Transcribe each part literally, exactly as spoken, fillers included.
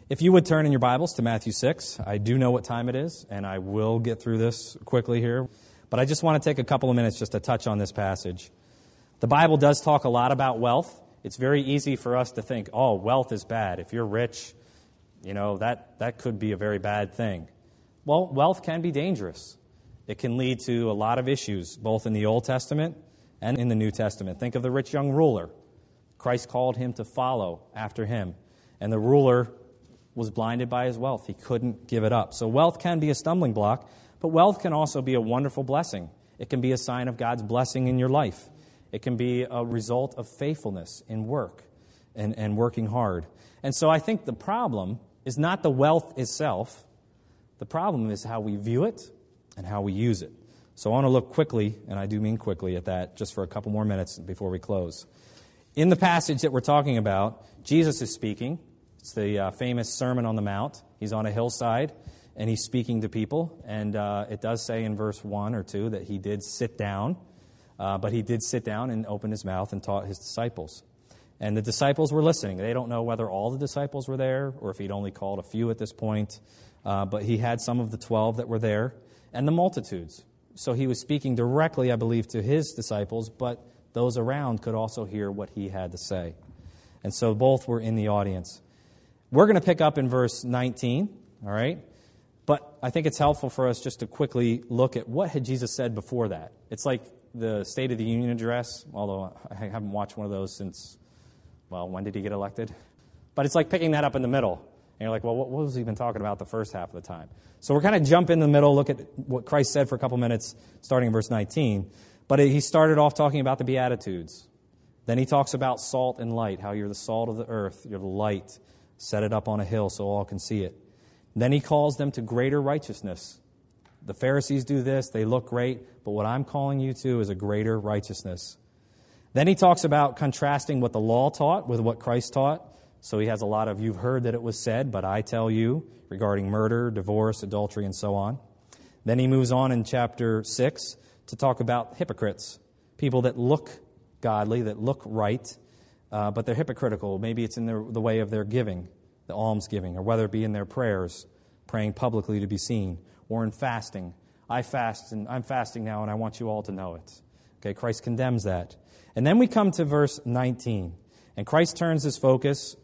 If you would turn in your Bibles to Matthew six, I do know what time it is, and I will get through this quickly here. But I just want to take a couple of minutes just to touch on this passage. The Bible does talk a lot about wealth. It's very easy for us to think, oh, wealth is bad. If you're rich, you know, that, that could be a very bad thing. Well, wealth can be dangerous. It can lead to a lot of issues, both in the Old Testament and in the New Testament. Think of the rich young ruler. Christ called him to follow after him. And the ruler was blinded by his wealth. He couldn't give it up. So wealth can be a stumbling block, but wealth can also be a wonderful blessing. It can be a sign of God's blessing in your life. It can be a result of faithfulness in work and, and working hard. And so I think the problem is not the wealth itself. The problem is how we view it and how we use it. So I want to look quickly, and I do mean quickly at that, just for a couple more minutes before we close. In the passage that we're talking about, Jesus is speaking. It's the uh, famous Sermon on the Mount. He's on a hillside, and he's speaking to people. And uh, it does say in verse one or two that he did sit down, uh, but he did sit down and open his mouth and taught his disciples. And the disciples were listening. They don't know whether all the disciples were there or if he'd only called a few at this point. Uh, but he had some of the twelve that were there and the multitudes. So he was speaking directly, I believe, to his disciples, but those around could also hear what he had to say. And so both were in the audience. We're going to pick up in verse nineteen, all right? But I think it's helpful for us just to quickly look at what had Jesus said before that. It's like the State of the Union address, although I haven't watched one of those since, well, when did he get elected? But it's like picking that up in the middle. And you're like, well, what was he been talking about the first half of the time? So we're kind of jump in the middle, look at what Christ said for a couple minutes, starting in verse nineteen. But he started off talking about the Beatitudes. Then he talks about salt and light, how you're the salt of the earth, you're the light. Set it up on a hill so all can see it. Then he calls them to greater righteousness. The Pharisees do this, they look great, but what I'm calling you to is a greater righteousness. Then he talks about contrasting what the law taught with what Christ taught. So he has a lot of, you've heard that it was said, but I tell you, regarding murder, divorce, adultery, and so on. Then he moves on in chapter six to talk about hypocrites, people that look godly, that look right, Uh, but they're hypocritical. Maybe it's in their, the way of their giving, the alms giving, or whether it be in their prayers, praying publicly to be seen, or in fasting. I fast, and I'm fasting now, and I want you all to know it. Okay, Christ condemns that. And then we come to verse nineteen, and Christ turns his focus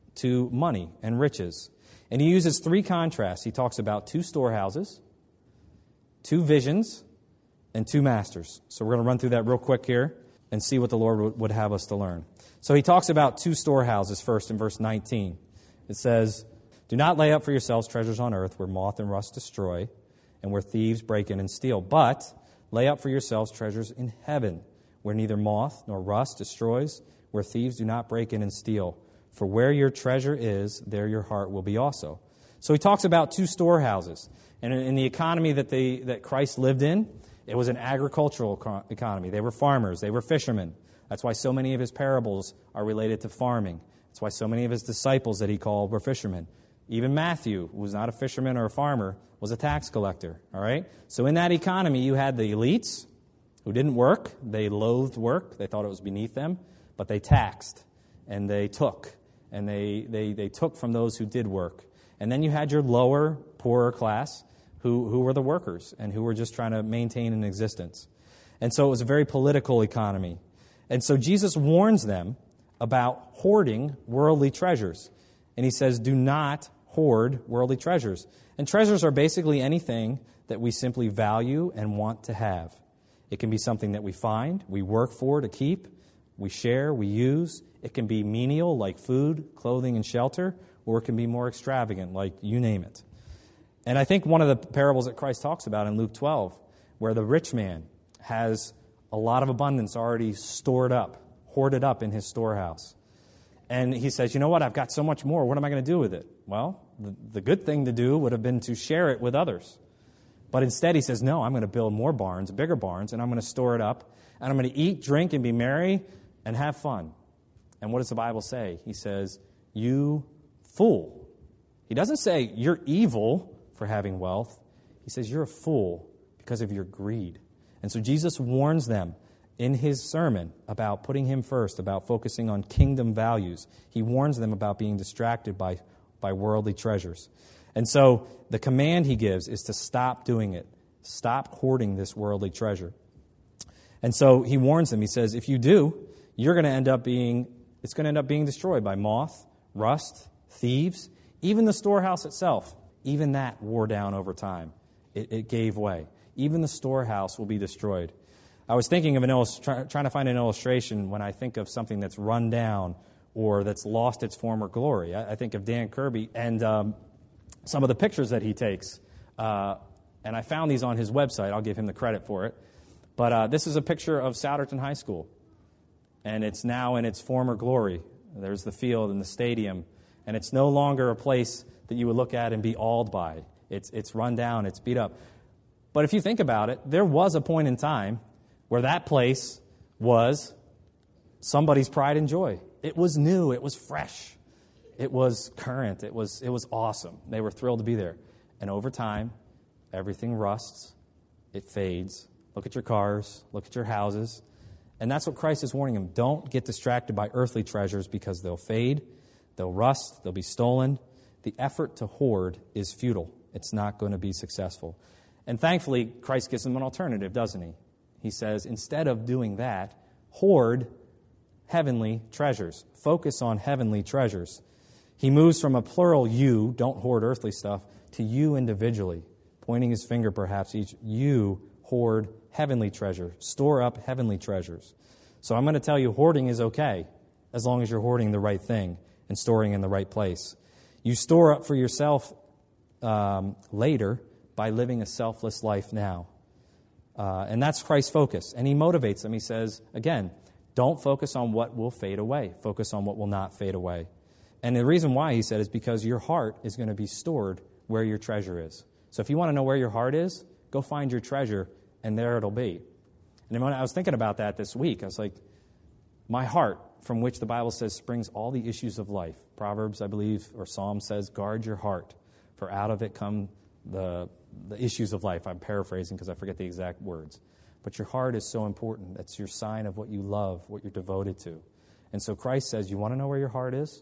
to money and riches. And he uses three contrasts. He talks about two storehouses, two visions, and two masters. So we're going to run through that real quick here and see what the Lord would have us to learn. So he talks about two storehouses first in verse nineteen. It says, do not lay up for yourselves treasures on earth where moth and rust destroy and where thieves break in and steal. But lay up for yourselves treasures in heaven where neither moth nor rust destroys, where thieves do not break in and steal. For where your treasure is, there your heart will be also. So he talks about two storehouses. And in the economy that they that Christ lived in, it was an agricultural economy. They were farmers. They were fishermen. That's why so many of his parables are related to farming. That's why so many of his disciples that he called were fishermen. Even Matthew, who was not a fisherman or a farmer, was a tax collector. All right? So in that economy, you had the elites who didn't work. They loathed work. They thought it was beneath them. But they taxed and they took. And they, they, they took from those who did work. And then you had your lower, poorer class who, who were the workers and who were just trying to maintain an existence. And so it was a very political economy. And so Jesus warns them about hoarding worldly treasures. And he says, do not hoard worldly treasures. And treasures are basically anything that we simply value and want to have. It can be something that we find, we work for to keep, we share, we use. It can be menial, like food, clothing, and shelter, or it can be more extravagant, like you name it. And I think one of the parables that Christ talks about in Luke twelve, where the rich man has a lot of abundance already stored up, hoarded up in his storehouse. And he says, you know what, I've got so much more. What am I going to do with it? Well, the, the good thing to do would have been to share it with others. But instead he says, no, I'm going to build more barns, bigger barns, and I'm going to store it up. And I'm going to eat, drink, and be merry, and have fun. And what does the Bible say? He says, you fool. He doesn't say you're evil for having wealth. He says you're a fool because of your greed. And so Jesus warns them in his sermon about putting him first, about focusing on kingdom values. He warns them about being distracted by by worldly treasures. And so the command he gives is to stop doing it. Stop hoarding this worldly treasure. And so he warns them. He says, if you do, you're going to end up being, it's going to end up being destroyed by moth, rust, thieves, even the storehouse itself. Even that wore down over time. It, it gave way. Even the storehouse will be destroyed. I was thinking of an illust- try, trying to find an illustration when I think of something that's run down or that's lost its former glory. I, I think of Dan Kirby and um, some of the pictures that he takes. Uh, and I found these on his website. I'll give him the credit for it. But uh, this is a picture of Souderton High School. And it's now in its former glory. There's the field and the stadium. And it's no longer a place that you would look at and be awed by. It's, it's run down. It's beat up. But if you think about it, there was a point in time where that place was somebody's pride and joy. It was new. It was fresh. It was current. It was it was awesome. They were thrilled to be there. And over time, everything rusts. It fades. Look at your cars. Look at your houses. And that's what Christ is warning them. Don't get distracted by earthly treasures because they'll fade, they'll rust, they'll be stolen. The effort to hoard is futile. It's not going to be successful. And thankfully, Christ gives them an alternative, doesn't he? He says, instead of doing that, hoard heavenly treasures. Focus on heavenly treasures. He moves from a plural you, don't hoard earthly stuff, to you individually, pointing his finger perhaps each. You hoard heavenly treasure. Store up heavenly treasures. So I'm going to tell you, hoarding is okay as long as you're hoarding the right thing and storing in the right place. You store up for yourself um, later by living a selfless life now. Uh, and that's Christ's focus. And he motivates them. He says, again, don't focus on what will fade away. Focus on what will not fade away. And the reason why, he said, is because your heart is going to be stored where your treasure is. So if you want to know where your heart is, go find your treasure, and there it'll be. And when I was thinking about that this week, I was like, my heart, from which the Bible says springs all the issues of life. Proverbs, I believe, or Psalm says, guard your heart, for out of it come the, the issues of life. I'm paraphrasing because I forget the exact words. But your heart is so important. That's your sign of what you love, what you're devoted to. And so Christ says, you want to know where your heart is?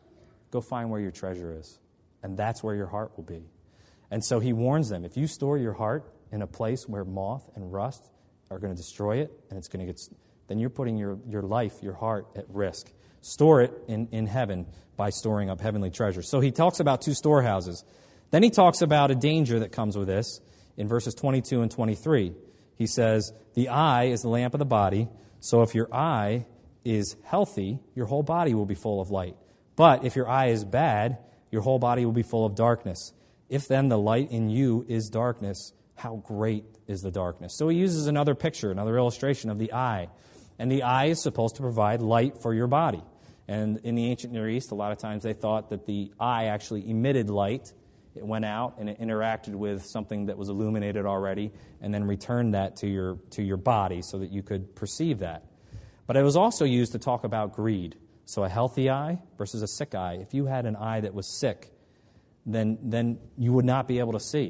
Go find where your treasure is. And that's where your heart will be. And so he warns them, if you store your heart in a place where moth and rust are going to destroy it, and it's going to get, then you're putting your, your life, your heart at risk. Store it in, in heaven by storing up heavenly treasures. So he talks about two storehouses. Then he talks about a danger that comes with this in verses twenty-two and twenty-three. He says, the eye is the lamp of the body, so if your eye is healthy, your whole body will be full of light. But if your eye is bad, your whole body will be full of darkness. If then the light in you is darkness, how great is the darkness? So he uses another picture, another illustration of the eye. And the eye is supposed to provide light for your body. And in the ancient Near East, a lot of times they thought that the eye actually emitted light. It went out and it interacted with something that was illuminated already and then returned that to your, to your body so that you could perceive that. But it was also used to talk about greed. So a healthy eye versus a sick eye. If you had an eye that was sick, then, then you would not be able to see.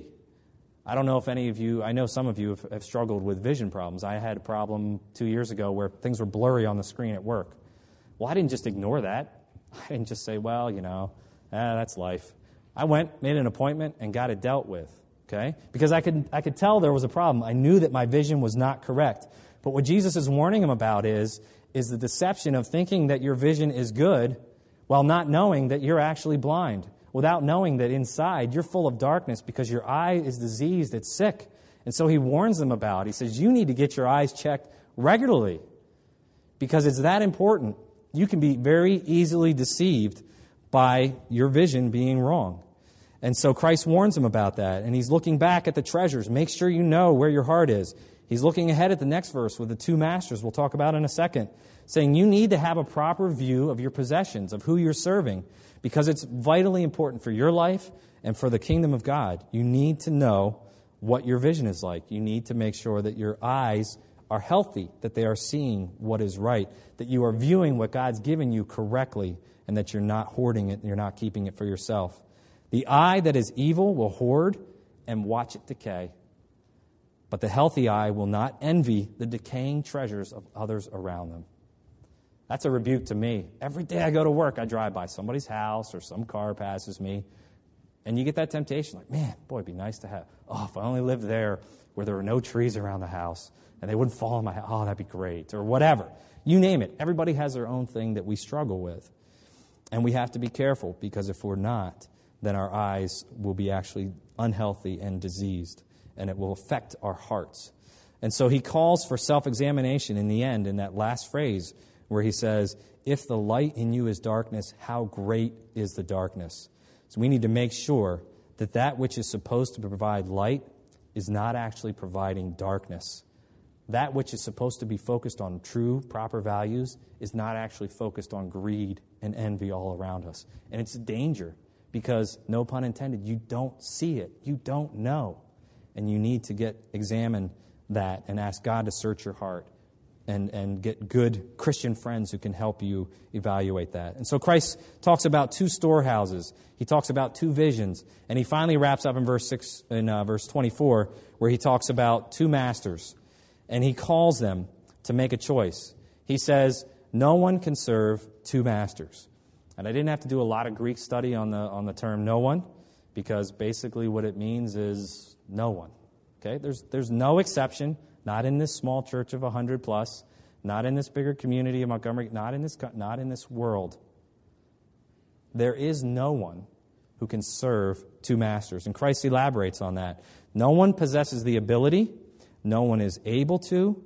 I don't know if any of you, I know some of you have, have struggled with vision problems. I had a problem two years ago where things were blurry on the screen at work. Well, I didn't just ignore that. I didn't just say, well, you know, ah, that's life. I went, made an appointment, and got it dealt with, okay? Because I could, I could tell there was a problem. I knew that my vision was not correct. But what Jesus is warning him about is, is the deception of thinking that your vision is good while not knowing that you're actually blind, without knowing that inside you're full of darkness because your eye is diseased, it's sick. And so he warns them about it. He says, you need to get your eyes checked regularly because it's that important. You can be very easily deceived by your vision being wrong. And so Christ warns them about that. And he's looking back at the treasures. Make sure you know where your heart is. He's looking ahead at the next verse with the two masters we'll talk about in a second, saying you need to have a proper view of your possessions, of who you're serving, because it's vitally important for your life and for the kingdom of God. You need to know what your vision is like. You need to make sure that your eyes are healthy, that they are seeing what is right, that you are viewing what God's given you correctly, and that you're not hoarding it and you're not keeping it for yourself. The eye that is evil will hoard and watch it decay. But the healthy eye will not envy the decaying treasures of others around them. That's a rebuke to me. Every day I go to work, I drive by somebody's house or some car passes me, and you get that temptation, like, man, boy, it'd be nice to have, oh, if I only lived there where there were no trees around the house and they wouldn't fall in my house, oh, that'd be great, or whatever. You name it. Everybody has their own thing that we struggle with. And we have to be careful, because if we're not, then our eyes will be actually unhealthy and diseased, and it will affect our hearts. And so he calls for self-examination in the end, in that last phrase, where he says, if the light in you is darkness, how great is the darkness? So we need to make sure that that which is supposed to provide light is not actually providing darkness. That which is supposed to be focused on true, proper values is not actually focused on greed and envy all around us. And it's a danger, because, no pun intended, you don't see it. You don't know. And you need to get examine that and ask God to search your heart. And, and get good Christian friends who can help you evaluate that. And so Christ talks about two storehouses. He talks about two visions. And he finally wraps up in verse six, in uh, verse twenty-four, where he talks about two masters. And he calls them to make a choice. He says, no one can serve two masters. And I didn't have to do a lot of Greek study on the on the term no one, because basically what it means is no one. Okay? There's there's no exception. Not in this small church of one hundred plus, not in this bigger community of Montgomery, not in this not in this world. There is no one who can serve two masters. And Christ elaborates on that. No one possesses the ability, no one is able to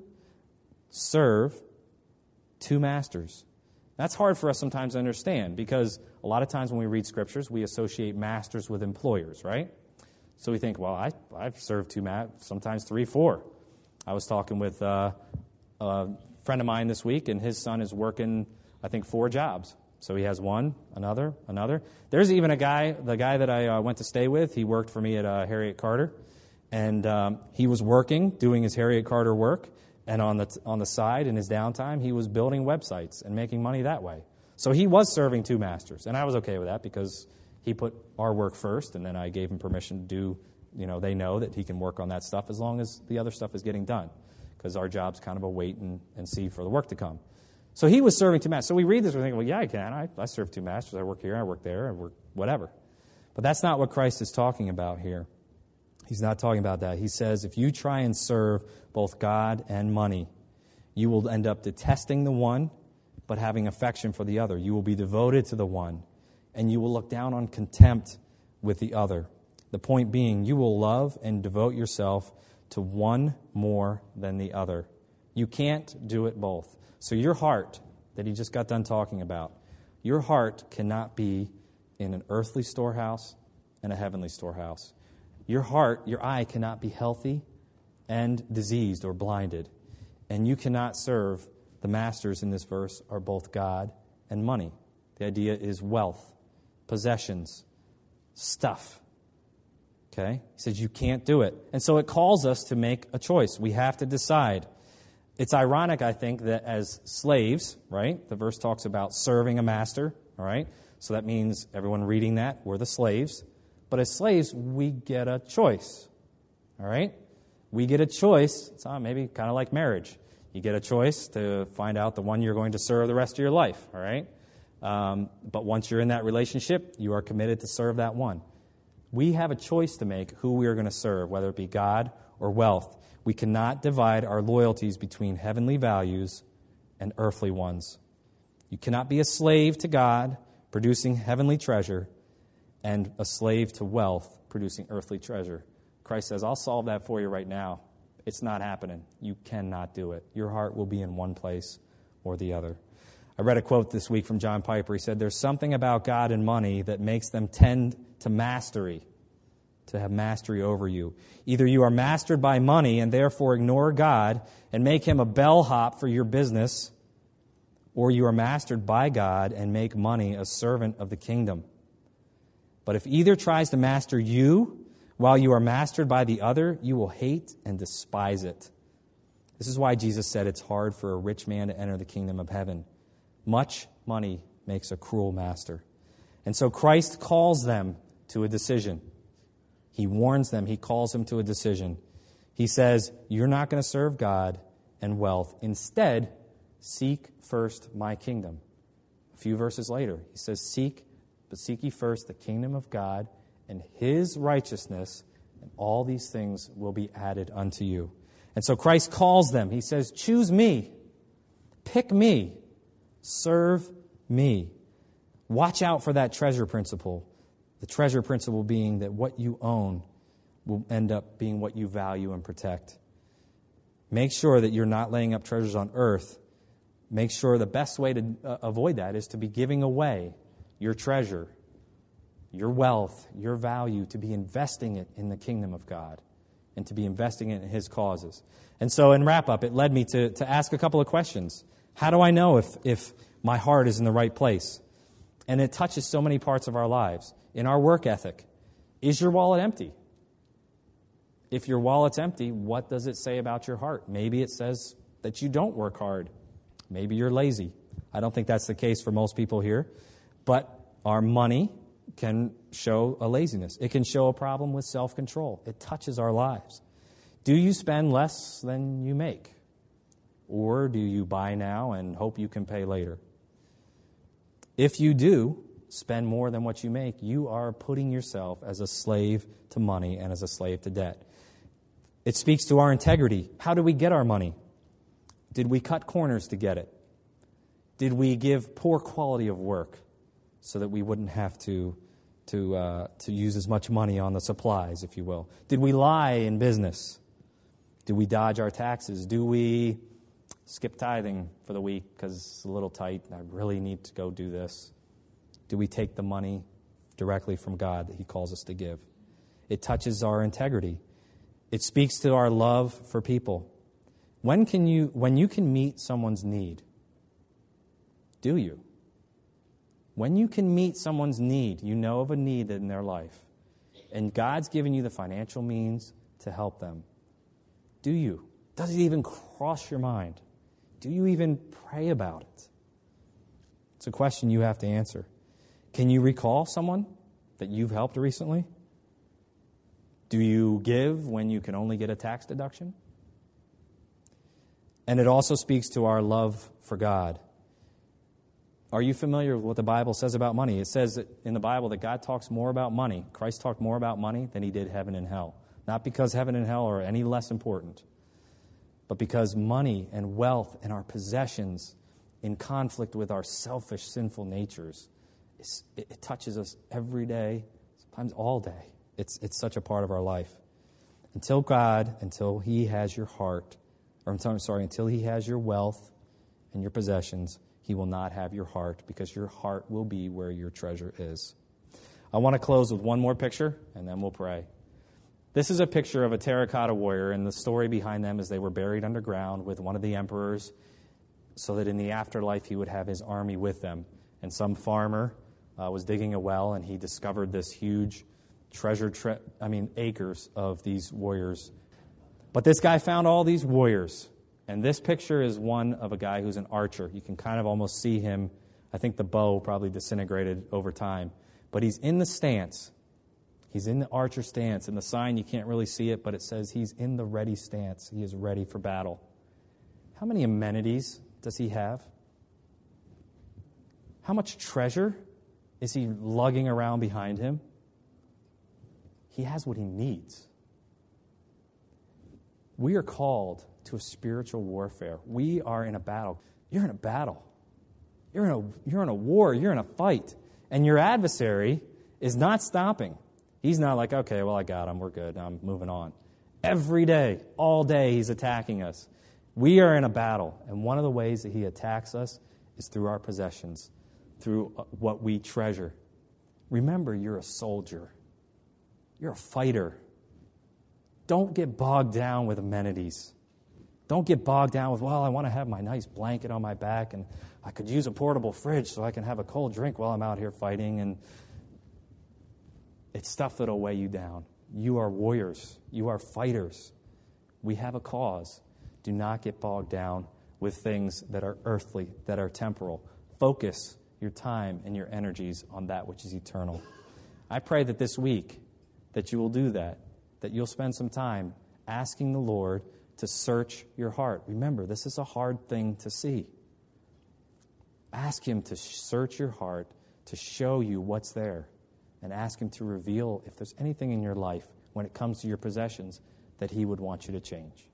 serve two masters. That's hard for us sometimes to understand, because a lot of times when we read scriptures, we associate masters with employers, right? So we think, well, I, I've served two masters, sometimes three, four. I was talking with uh, a friend of mine this week, and his son is working, I think, four jobs. So he has one, another, another. There's even a guy, the guy that I uh, went to stay with, he worked for me at uh, Harriet Carter, and um, he was working, doing his Harriet Carter work, and on the on the side, in his downtime, he was building websites and making money that way. So he was serving two masters, and I was okay with that, because he put our work first, and then I gave him permission to do. You know, they know that he can work on that stuff as long as the other stuff is getting done, because our job's kind of a wait and, and see for the work to come. So he was serving two masters. So we read this, we're thinking, well, yeah, I can. I, I serve two masters. I work here, I work there, I work whatever. But that's not what Christ is talking about here. He's not talking about that. He says, if you try and serve both God and money, you will end up detesting the one, but having affection for the other. You will be devoted to the one, and you will look down on contempt with the other. The point being, you will love and devote yourself to one more than the other. You can't do it both. So your heart, that he just got done talking about, your heart cannot be in an earthly storehouse and a heavenly storehouse. Your heart, your eye cannot be healthy and diseased or blinded. And you cannot serve, the masters in this verse are both God and money. The idea is wealth, possessions, stuff. Okay? He says you can't do it. And so it calls us to make a choice. We have to decide. It's ironic, I think, that as slaves, right? The verse talks about serving a master, all right? So that means everyone reading that, we're the slaves. But as slaves, we get a choice, all right? We get a choice. It's uh, maybe kind of like marriage. You get a choice to find out the one you're going to serve the rest of your life, all right? Um, but once you're in that relationship, you are committed to serve that one. We have a choice to make who we are going to serve, whether it be God or wealth. We cannot divide our loyalties between heavenly values and earthly ones. You cannot be a slave to God, producing heavenly treasure, and a slave to wealth, producing earthly treasure. Christ says, I'll solve that for you right now. It's not happening. You cannot do it. Your heart will be in one place or the other. I read a quote this week from John Piper. He said, there's something about God and money that makes them tend to mastery, to have mastery over you. Either you are mastered by money and therefore ignore God and make him a bellhop for your business, or you are mastered by God and make money a servant of the kingdom. But if either tries to master you while you are mastered by the other, you will hate and despise it. This is why Jesus said it's hard for a rich man to enter the kingdom of heaven. Much money makes a cruel master. And so Christ calls them to a decision. He warns them. He calls them to a decision. He says, you're not going to serve God and wealth. Instead, Seek first my kingdom. A few verses later, he says, Seek, but seek ye first the kingdom of God and his righteousness, and all these things will be added unto you. And so Christ calls them. He says, choose me. Pick me. Serve me. Watch out for that treasure principle. The treasure principle being that what you own will end up being what you value and protect. Make sure that you're not laying up treasures on earth. Make sure the best way to uh, avoid that is to be giving away your treasure, your wealth, your value, to be investing it in the kingdom of God and to be investing it in his causes. And so in wrap-up, it led me to, to ask a couple of questions. How do I know if, if my heart is in the right place? And it touches so many parts of our lives. In our work ethic, is your wallet empty? If your wallet's empty, what does it say about your heart? Maybe it says that you don't work hard. Maybe you're lazy. I don't think that's the case for most people here. But our money can show a laziness. It can show a problem with self-control. It touches our lives. Do you spend less than you make? Or do you buy now and hope you can pay later? If you do spend more than what you make, you are putting yourself as a slave to money and as a slave to debt. It speaks to our integrity. How do we get our money? Did we cut corners to get it? Did we give poor quality of work so that we wouldn't have to, to, uh, to use as much money on the supplies, if you will? Did we lie in business? Did we dodge our taxes? Do we skip tithing for the week because it's a little tight and I really need to go do this? Do we take the money directly from God that he calls us to give? It touches our integrity. It speaks to our love for people. When can you, when you can meet someone's need, do you? When you can meet someone's need, you know of a need in their life, and God's given you the financial means to help them, do you? Does it even cross your mind? Do you even pray about it? It's a question you have to answer. Can you recall someone that you've helped recently? Do you give when you can only get a tax deduction? And it also speaks to our love for God. Are you familiar with what the Bible says about money? It says that in the Bible that God talks more about money. Christ talked more about money than he did heaven and hell. Not because heaven and hell are any less important, but because money and wealth and our possessions in conflict with our selfish, sinful natures, it, it touches us every day, sometimes all day. It's, it's such a part of our life. Until God, until he has your heart, or I'm sorry, until he has your wealth and your possessions, he will not have your heart, because your heart will be where your treasure is. I want to close with one more picture, and then we'll pray. This is a picture of a terracotta warrior, and the story behind them is they were buried underground with one of the emperors so that in the afterlife he would have his army with them. And some farmer uh, was digging a well, and he discovered this huge treasure, tre- I mean acres of these warriors. But this guy found all these warriors. And this picture is one of a guy who's an archer. You can kind of almost see him. I think the bow probably disintegrated over time. But he's in the stance. He's in the archer stance. And the sign, you can't really see it, but it says he's in the ready stance. He is ready for battle. How many amenities does he have? How much treasure is he lugging around behind him? He has what he needs. We are called to a spiritual warfare. We are in a battle. You're in a battle. You're in a, you're in a war. You're in a fight. And your adversary is not stopping. He's not like, okay, well, I got him. We're good. I'm moving on. Every day, all day, he's attacking us. We are in a battle. And one of the ways that he attacks us is through our possessions, through what we treasure. Remember, you're a soldier. You're a fighter. Don't get bogged down with amenities. Don't get bogged down with, well, I want to have my nice blanket on my back, and I could use a portable fridge so I can have a cold drink while I'm out here fighting. And it's stuff that'll weigh you down. You are warriors. You are fighters. We have a cause. Do not get bogged down with things that are earthly, that are temporal. Focus your time and your energies on that which is eternal. I pray that this week that you will do that, that you'll spend some time asking the Lord to search your heart. Remember, this is a hard thing to see. Ask him to search your heart, to show you what's there, and ask him to reveal if there's anything in your life when it comes to your possessions that he would want you to change.